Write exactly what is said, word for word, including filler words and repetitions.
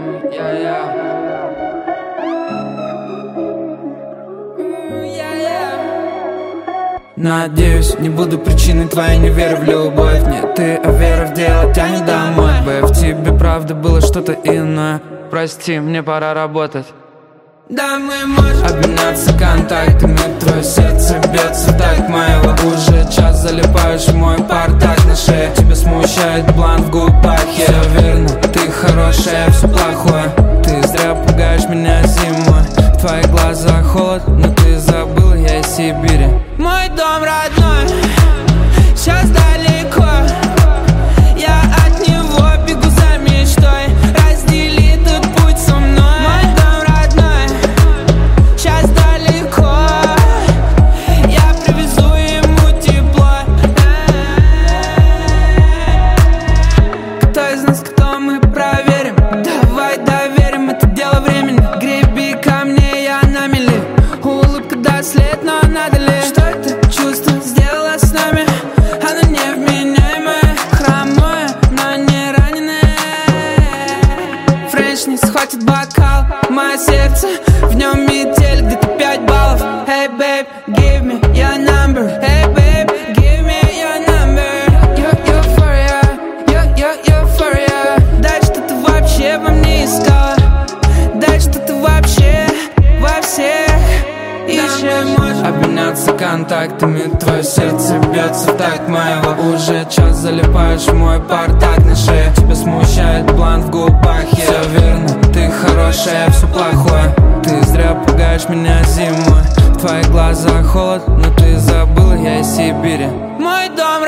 Надеюсь, не буду причиной твоей неверы в любовь. Нет, ты, а вера в дело тянет домой. Б, в тебе правда было что-то иное. Прости, мне пора работать. Да, мы можем обменяться контактами. Твое сердце бьется в такт моего. Уже час залипаешь в мой портак на шее. Тебя смущает блант в губах. Все верно, ты хорошая, все плохое. Ты зря пугаешь меня зимой. В твоих глазах холод, но ты забыла, я из Сибири. Мой дом родной сейчас далеко. Я от него бегу за мечтой. Раздели этот путь со мной. Мой дом родной сейчас далеко. Я привезу ему тепло. Кто из нас, кто, мы проверим. Давай доверим, это дело времени. Греби ко мне, я на мели. Улыбка даст след, но надо ли? Что это чувство сделало с нами? Оно невменяемое, хромое, но не раненое. Френч не схватит бокал. Мое сердце, в нем метель, где-то пять баллов. Hey babe, give me your number. Hey babe, give me your number. You're euphoria, you're, you're euphoria. Дай, что ты вообще во мне искала. Дай, что ты вообще во всех ищешь. Обменяться контактами. Твое сердце бьется в такт моего. Уже час залипаешь в мой портак на шее. Тебя смущает блант в губах. Все верно, ты хорошая, все плохое. Ты зря пугаешь меня зимой. В твоих глазах холод, но ты забыла, я из Сибири. Мой дом